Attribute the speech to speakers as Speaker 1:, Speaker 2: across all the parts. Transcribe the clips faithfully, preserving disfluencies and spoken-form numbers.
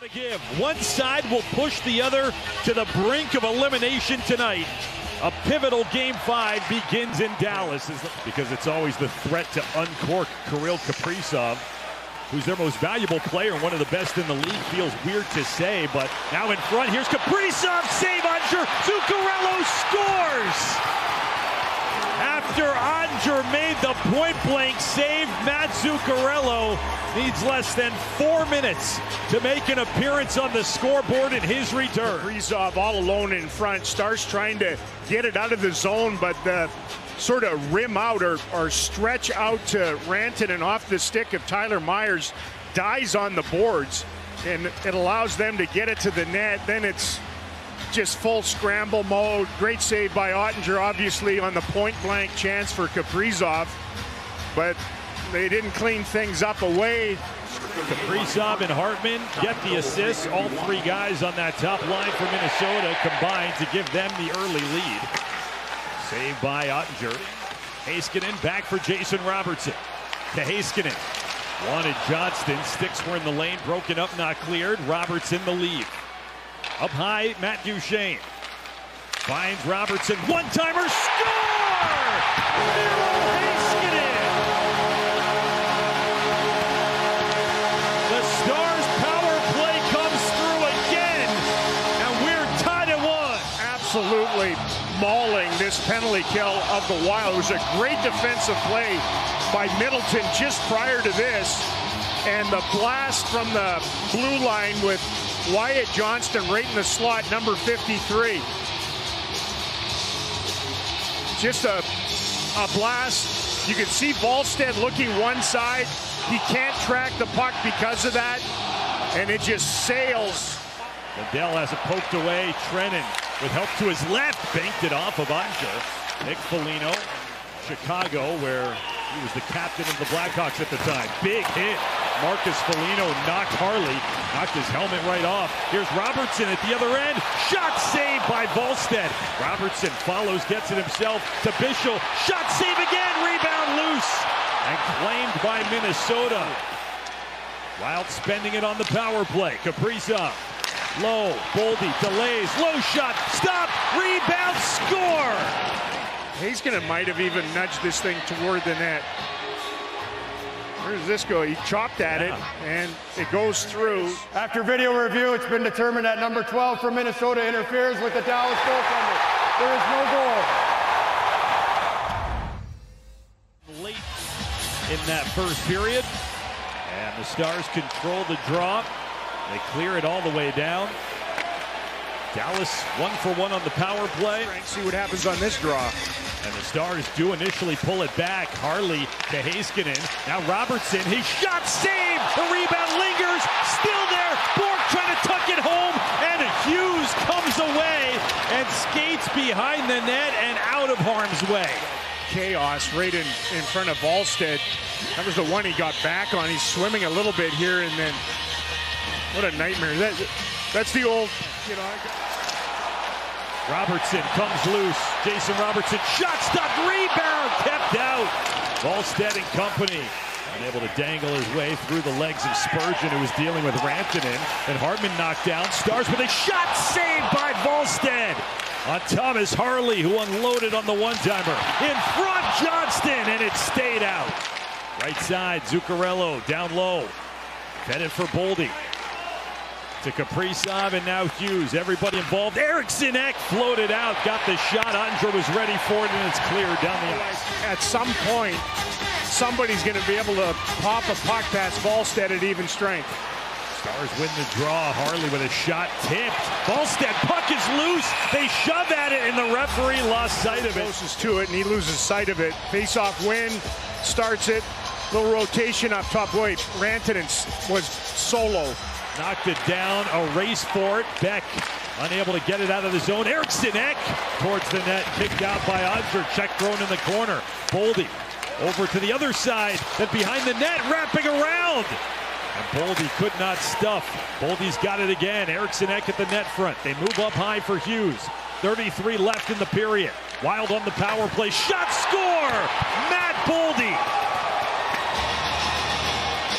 Speaker 1: to give. One side will push the other to the brink of elimination tonight. A pivotal game five begins in Dallas because it's always the threat to uncork Kirill Kaprizov, who's their most valuable player and one of the best in the league. Feels weird to say, but now in front, here's Kaprizov, save Oettinger, Zuccarello scores! After Oettinger made the point-blank save, Matt Zuccarello needs less than four minutes to make an appearance on the scoreboard in his return.
Speaker 2: Kaprizov all alone in front, starts trying to get it out of the zone, but the sort of rim out or, or stretch out to Rantanen off the stick of Tyler Myers dies on the boards, and it allows them to get it to the net. Then it's just full scramble mode. Great save by Oettinger, obviously, on the point-blank chance for Kaprizov, but they didn't clean things up away.
Speaker 1: Kaprizov and Hartman get the assists. All three guys on that top line for Minnesota combined to give them the early lead. Saved by Oettinger. Heiskanen back for Jason Robertson. To Heiskanen. Wanted Johnston. Sticks were in the lane. Broken up, not cleared. Robertson the lead. Up high, Matt Duchene. Finds Robertson. One-timer. Score! Miro Heiskanen! The Stars' power play comes through again, and we're tied at one.
Speaker 2: Absolutely mauling this penalty kill of the Wild. It was a great defensive play by Middleton just prior to this, and the blast from the blue line with Wyatt Johnston right in the slot, number fifty-three. Just a, a blast. You can see Wallstedt looking one side. He can't track the puck because of that, and it just sails.
Speaker 1: Liddell has it poked away. Trenin with help to his left, banked it off of Oettinger. Nick Foligno, Chicago, where he was the captain of the Blackhawks at the time. Big hit. Marcus Foligno knocked Harley, knocked his helmet right off. Here's Robertson at the other end. Shot saved by Wallstedt. Robertson follows, gets it himself to Bischel. Shot save again, rebound loose. And claimed by Minnesota. Wild spending it on the power play. Kaprizov, low, Boldy delays, low shot, stop, rebound, score!
Speaker 2: Heiskanen might have even nudged this thing toward the net. Where does this go? He chopped at yeah. it, and it goes through.
Speaker 3: After video review, it's been determined that number twelve from Minnesota interferes with the Dallas goaltender. There is no goal.
Speaker 1: Late in that first period, and the Stars control the draw. They clear it all the way down. Dallas one for one on the power play.
Speaker 2: See what happens on this draw.
Speaker 1: And the Stars do initially pull it back. Harley to Heiskanen. Now Robertson, his shot saved. The rebound lingers. Still there. Bourque trying to tuck it home. And Hughes comes away and skates behind the net and out of harm's way.
Speaker 2: Chaos right in, in front of Wallstedt. That was the one he got back on. He's swimming a little bit here, and then what a nightmare. That, that's the old, you know. I,
Speaker 1: Robertson comes loose. Jason Robertson, shot stop, rebound, kept out. Wallstedt and company unable to dangle his way through the legs of Spurgeon, who was dealing with Rantanen. And Hartman knocked down. Stars with a shot saved by Wallstedt. On Thomas Harley, who unloaded on the one-timer. In front, Johnston, and it stayed out. Right side, Zuccarello down low. Fed it for Boldy. To Kaprizov, and now Hughes. Everybody involved. Eriksson Ek floated out, got the shot. Oettinger was ready for it, and it's cleared down the ice.
Speaker 2: At some point, somebody's going to be able to pop a puck past Wallstedt at even strength.
Speaker 1: Stars win the draw. Harley with a shot tipped. Wallstedt, puck is loose. They shove at it, and the referee lost sight of it.
Speaker 2: Closest to it, and he loses sight of it. Face-off win, starts it. Little rotation up top. Wait, Rantanen was solo.
Speaker 1: Knocked it down, a race for it. Beck unable to get it out of the zone. Eriksson Ek towards the net, kicked out by Oettinger. Check thrown in the corner. Boldy over to the other side, then behind the net, wrapping around. And Boldy could not stuff. Boldy's got it again. Eriksson Ek at the net front. They move up high for Hughes. thirty-three left in the period. Wild on the power play. Shot, score! Matt Boldy.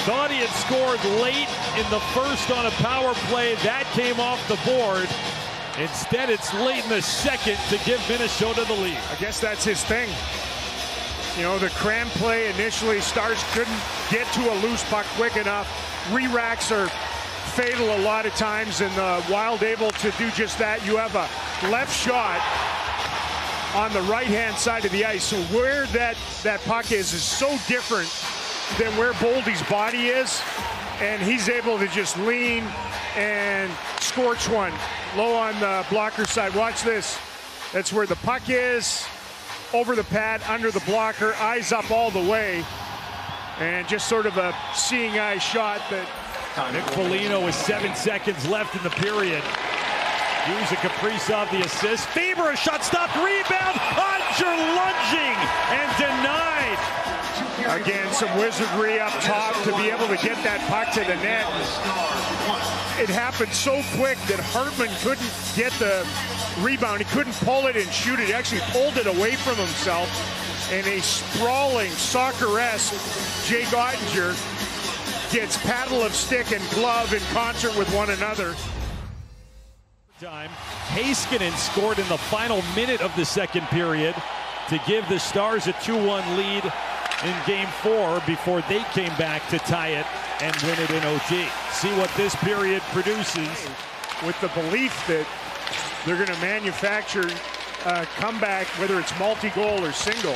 Speaker 1: Thought he had scored late in the first on a power play. That came off the board. Instead, it's late in the second to give Minnesota the lead.
Speaker 2: I guess that's his thing. You know, the cram play initially, Stars couldn't get to a loose puck quick enough. Re-racks are fatal a lot of times, and the Wild able to do just that. You have a left shot on the right-hand side of the ice. So where that, that puck is is so different than where Boldy's body is, and he's able to just lean and scorch one low on the blocker side. Watch this. That's where the puck is, over the pad, under the blocker, eyes up all the way, and just sort of a seeing eye shot. That
Speaker 1: Nick Foligno with seven seconds left in the period. Use a Kaprizov the assist. Faber, a shot stopped, rebound. Oettinger lunging and denied.
Speaker 2: Again, some wizardry up top to be able to get that puck to the net. It happened so quick that Hartman couldn't get the rebound. He couldn't pull it and shoot it. He actually pulled it away from himself. And a sprawling, soccer-esque Jake Oettinger gets paddle of stick and glove in concert with one another.
Speaker 1: Time. Heiskanen scored in the final minute of the second period to give the Stars a two one lead in game four before they came back to tie it and win it in O T. See what this period produces.
Speaker 2: With the belief that they're going to manufacture a comeback, whether it's multi-goal or single.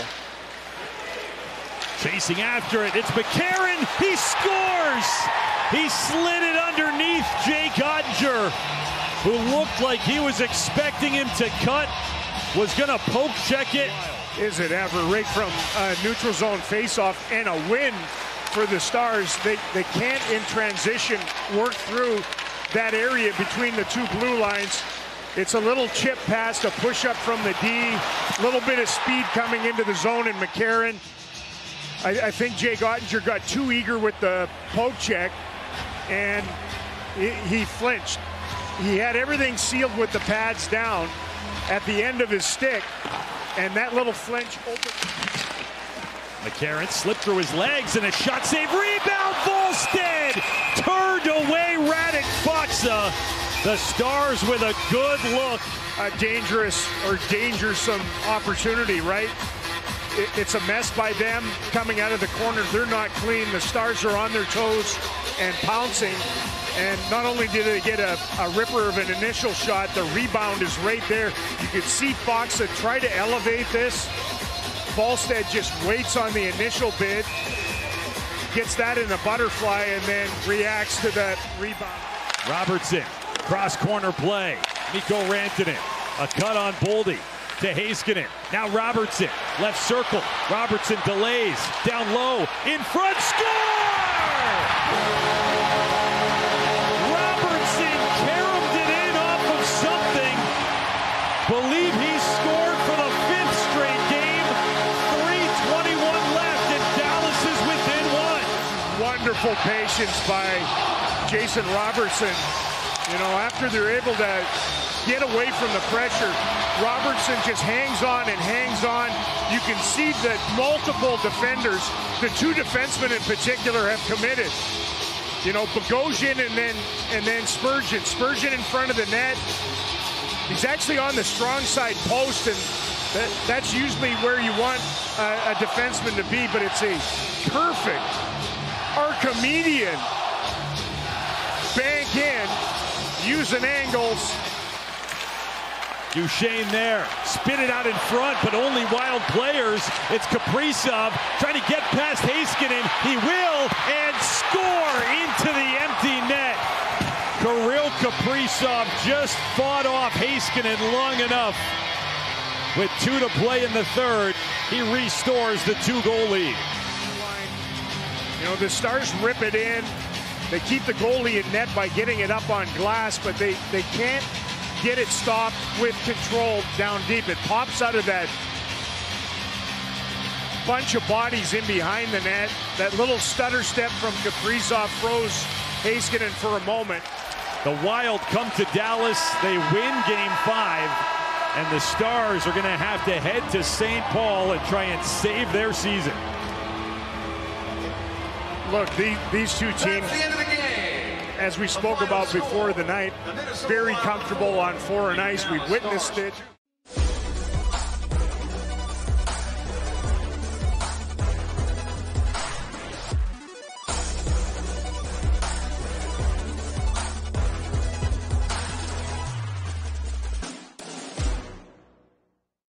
Speaker 1: Chasing after it, it's McCarron. He scores! He slid it underneath Jake Oettinger, who looked like he was expecting him to cut, was going to poke check it.
Speaker 2: Is it ever? Right from a neutral zone faceoff, and a win for the Stars. They, they can't, in transition, work through that area between the two blue lines. It's a little chip pass, a push-up from the D, a little bit of speed coming into the zone, and McCarron. I, I think Jake Oettinger got too eager with the poke check, and he, he flinched. He had everything sealed with the pads down at the end of his stick, and that little flinch opened.
Speaker 1: McCarron slipped through his legs, and a shot save, rebound, Volstead turned away Radek Faksa. The Stars with a good look.
Speaker 2: A dangerous or dangersome opportunity, right? It, it's a mess by them coming out of the corner. They're not clean. The Stars are on their toes and pouncing. And not only did they get a, a ripper of an initial shot, the rebound is right there. You could see Faksa try to elevate this. Volstead just waits on the initial bid, gets that in a butterfly, and then reacts to that rebound.
Speaker 1: Robertson, cross corner play. Mikko Rantanen, a cut on Boldy to Heiskanen. Now Robertson, left circle. Robertson delays, down low, in front, score! Robertson caromed it in off of something. Believe he scored for the fifth straight game. three twenty-one left, and Dallas is within one.
Speaker 2: Wonderful patience by Jason Robertson. You know, after they're able to get away from the pressure, Robertson just hangs on and hangs on. You can see that multiple defenders, the two defensemen in particular, have committed. You know, Bogosian and then and then Spurgeon. Spurgeon in front of the net. He's actually on the strong side post, and that, that's usually where you want a, a defenseman to be, but it's a perfect Archimedean bank in, using angles.
Speaker 1: Duchesne there, spin it out in front, but only Wild players. It's Kaprizov trying to get past Heiskanen. He will, and score into the empty net. Kirill Kaprizov just fought off Heiskanen long enough. With two to play in the third, he restores the two-goal lead.
Speaker 2: You know, the Stars rip it in. They keep the goalie in net by getting it up on glass, but they, they can't get it stopped with control down deep. It pops out of that bunch of bodies in behind the net. That little stutter step from Kaprizov froze Heiskanen for a moment.
Speaker 1: The Wild come to Dallas. They win game five, and the Stars are going to have to head to Saint Paul and try and save their season.
Speaker 2: look, the, these two teams, as we spoke about before the night, very comfortable on foreign ice. We've witnessed it.